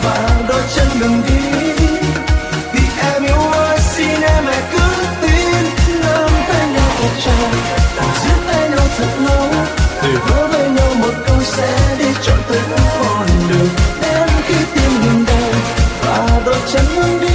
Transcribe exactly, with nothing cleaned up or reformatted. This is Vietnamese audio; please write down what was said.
và đôi chân ngừng đi. Vì em yêu ơi xin em hãy cứ tin, nắm tay nhau thật chặt, giữ tay nhau thật lâu, hứa với nhau một câu sẽ đi trọn tới con đường đến khi tim ngừng đau và đôi chân ngừng đi.